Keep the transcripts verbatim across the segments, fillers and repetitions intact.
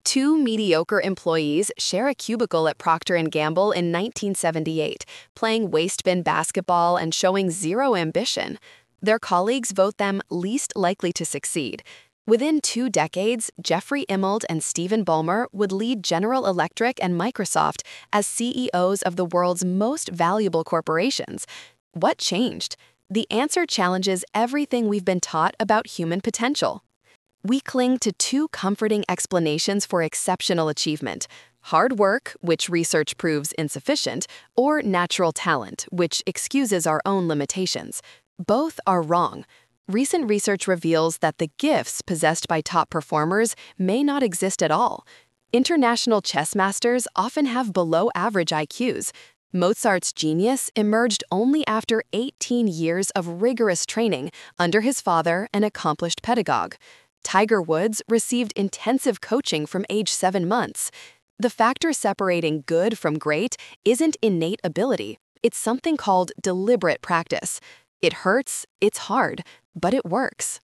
Two mediocre employees share a cubicle at Procter and Gamble in nineteen seventy-eight, playing waste bin basketball and showing zero ambition. Their colleagues vote them least likely to succeed. Within two decades, Jeffrey Immelt and Stephen Ballmer would lead General Electric and Microsoft as C E Os of the world's most valuable corporations. What changed? The answer challenges everything we've been taught about human potential. We cling to two comforting explanations for exceptional achievement: hard work, which research proves insufficient, or natural talent, which excuses our own limitations. Both are wrong. Recent research reveals that the gifts possessed by top performers may not exist at all. International chess masters often have below-average I Qs. Mozart's genius emerged only after eighteen years of rigorous training under his father, an accomplished pedagogue. Tiger Woods received intensive coaching from age seven months. The factor separating good from great isn't innate ability. It's something called deliberate practice. It hurts, it's hard, but it works.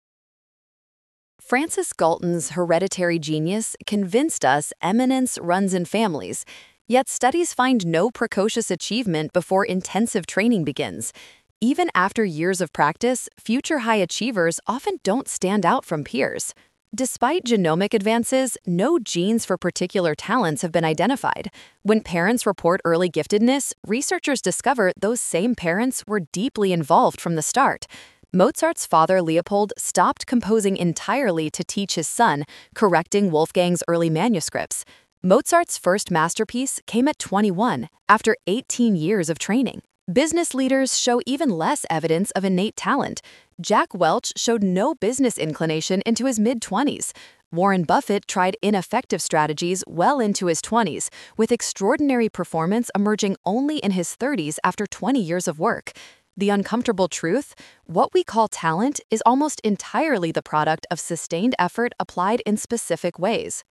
Francis Galton's hereditary genius convinced us eminence runs in families, yet studies find no precocious achievement before intensive training begins. Even after years of practice, future high achievers often don't stand out from peers. Despite genomic advances, no genes for particular talents have been identified. When parents report early giftedness, researchers discover those same parents were deeply involved from the start. Mozart's father, Leopold, stopped composing entirely to teach his son, correcting Wolfgang's early manuscripts. Mozart's first masterpiece came at twenty-one, after eighteen years of training. Business leaders show even less evidence of innate talent. Jack Welch showed no business inclination into his mid-twenties. Warren Buffett tried ineffective strategies well into his twenties, with extraordinary performance emerging only in his thirties after twenty years of work. The uncomfortable truth? What we call talent is almost entirely the product of sustained effort applied in specific ways.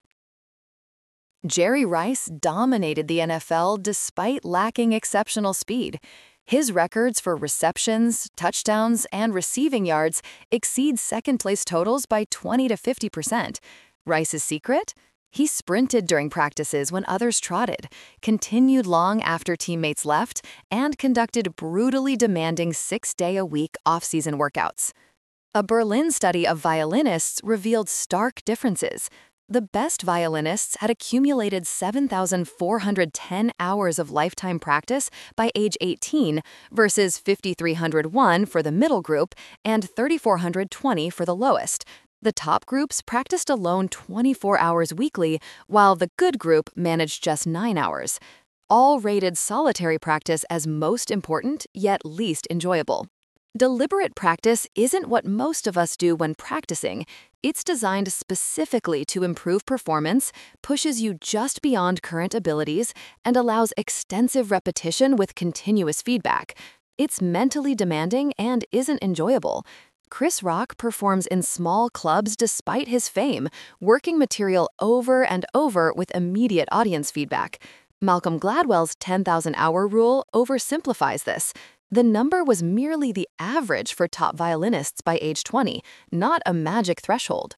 Jerry Rice dominated the N F L despite lacking exceptional speed. His records for receptions, touchdowns, and receiving yards exceed second-place totals by twenty to fifty percent. Rice's secret? He sprinted during practices when others trotted, continued long after teammates left, and conducted brutally demanding six-day-a-week off-season workouts. A Berlin study of violinists revealed stark differences. The best violinists had accumulated seven thousand four hundred ten hours of lifetime practice by age eighteen versus five thousand three hundred one for the middle group and three thousand four hundred twenty for the lowest. The top groups practiced alone twenty-four hours weekly, while the good group managed just nine hours. All rated solitary practice as most important, yet least enjoyable. Deliberate practice isn't what most of us do when practicing. It's designed specifically to improve performance, pushes you just beyond current abilities, and allows extensive repetition with continuous feedback. It's mentally demanding and isn't enjoyable. Chris Rock performs in small clubs despite his fame, working material over and over with immediate audience feedback. Malcolm Gladwell's ten thousand hour rule oversimplifies this. The number was merely the average for top violinists by age twenty, not a magic threshold.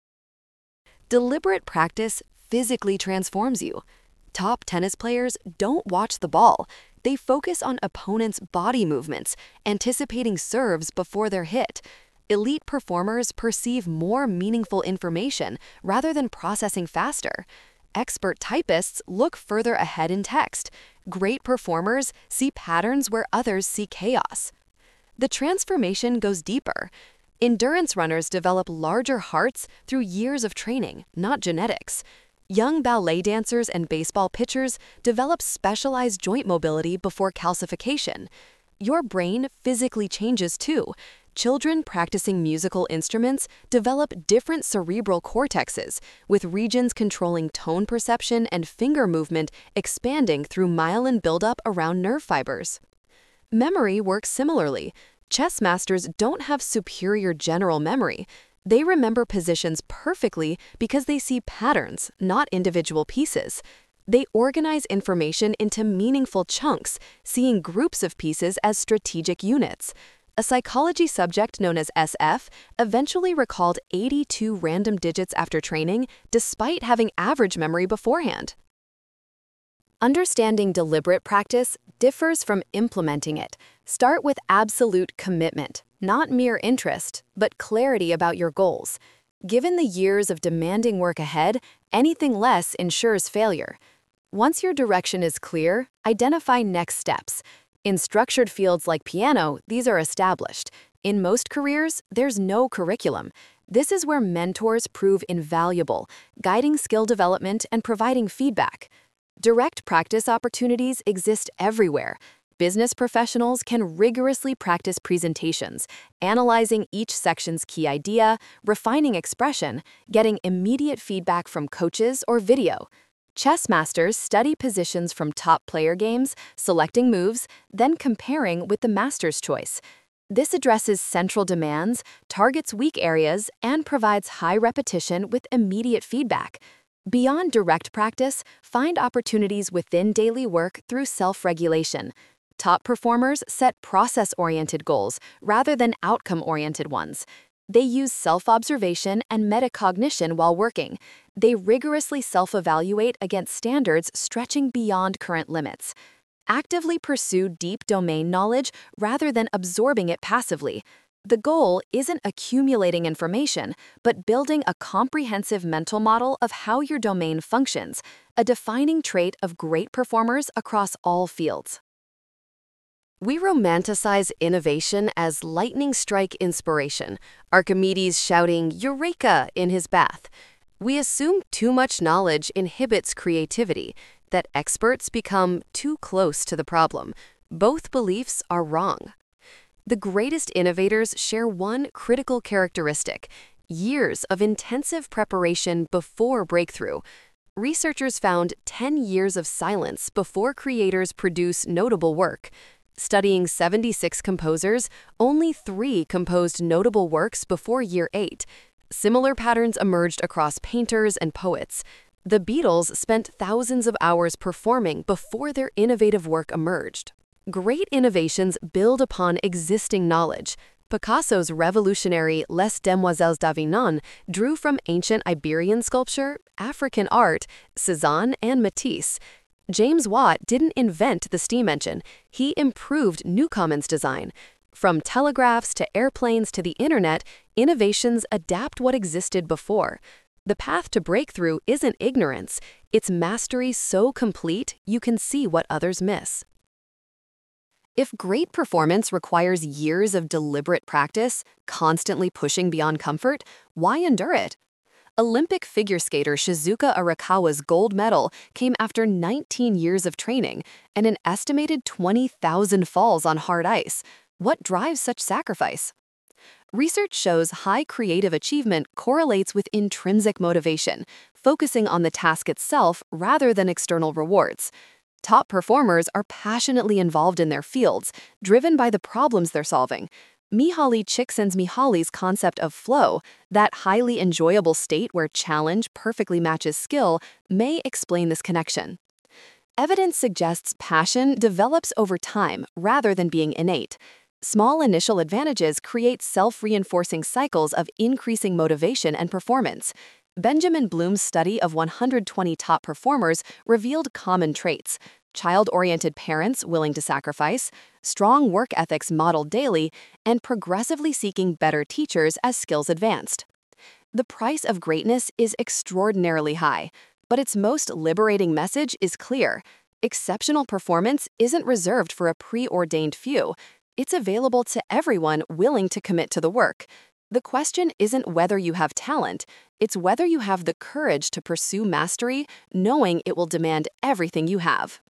Deliberate practice physically transforms you. Top tennis players don't watch the ball. They focus on opponents' body movements, anticipating serves before they're hit. Elite performers perceive more meaningful information rather than processing faster. Expert typists look further ahead in text. Great performers see patterns where others see chaos. The transformation goes deeper. Endurance runners develop larger hearts through years of training, not genetics. Young ballet dancers and baseball pitchers develop specialized joint mobility before calcification. Your brain physically changes too. Children practicing musical instruments develop different cerebral cortexes, with regions controlling tone perception and finger movement expanding through myelin buildup around nerve fibers. Memory works similarly. Chess masters don't have superior general memory. They remember positions perfectly because they see patterns, not individual pieces. They organize information into meaningful chunks, seeing groups of pieces as strategic units. A psychology subject known as S F eventually recalled eighty-two random digits after training, despite having average memory beforehand. Understanding deliberate practice differs from implementing it. Start with absolute commitment, not mere interest, but clarity about your goals. Given the years of demanding work ahead, anything less ensures failure. Once your direction is clear, identify next steps. In structured fields like piano, these are established. In most careers, there's no curriculum. This is where mentors prove invaluable, guiding skill development and providing feedback. Direct practice opportunities exist everywhere. Business professionals can rigorously practice presentations, analyzing each section's key idea, refining expression, getting immediate feedback from coaches or video. Chess masters study positions from top player games, selecting moves, then comparing with the master's choice. This addresses central demands, targets weak areas, and provides high repetition with immediate feedback. Beyond direct practice, find opportunities within daily work through self-regulation. Top performers set process-oriented goals rather than outcome-oriented ones. They use self-observation and metacognition while working. They rigorously self-evaluate against standards stretching beyond current limits. Actively pursue deep domain knowledge rather than absorbing it passively. The goal isn't accumulating information, but building a comprehensive mental model of how your domain functions, a defining trait of great performers across all fields. We romanticize innovation as lightning strike inspiration, Archimedes shouting "Eureka" in his bath. We assume too much knowledge inhibits creativity, that experts become too close to the problem. Both beliefs are wrong. The greatest innovators share one critical characteristic: years of intensive preparation before breakthrough. Researchers found ten years of silence before creators produce notable work. Studying seventy-six composers, only three composed notable works before year eight. Similar patterns emerged across painters and poets. The Beatles spent thousands of hours performing before their innovative work emerged. Great innovations build upon existing knowledge. Picasso's revolutionary Les Demoiselles d'Avignon drew from ancient Iberian sculpture, African art, Cézanne, and Matisse. James Watt didn't invent the steam engine, he improved Newcomen's design. From telegraphs to airplanes to the internet, innovations adapt what existed before. The path to breakthrough isn't ignorance, it's mastery so complete you can see what others miss. If great performance requires years of deliberate practice, constantly pushing beyond comfort, why endure it? Olympic figure skater Shizuka Arakawa's gold medal came after nineteen years of training and an estimated twenty thousand falls on hard ice. What drives such sacrifice? Research shows high creative achievement correlates with intrinsic motivation, focusing on the task itself rather than external rewards. Top performers are passionately involved in their fields, driven by the problems they're solving. Mihaly Csikszentmihalyi's concept of flow, that highly enjoyable state where challenge perfectly matches skill, may explain this connection. Evidence suggests passion develops over time rather than being innate. Small initial advantages create self-reinforcing cycles of increasing motivation and performance. Benjamin Bloom's study of one hundred twenty top performers revealed common traits: child-oriented parents willing to sacrifice, strong work ethics modeled daily, and progressively seeking better teachers as skills advanced. The price of greatness is extraordinarily high, but its most liberating message is clear. Exceptional performance isn't reserved for a preordained few. It's available to everyone willing to commit to the work. The question isn't whether you have talent, it's whether you have the courage to pursue mastery, knowing it will demand everything you have.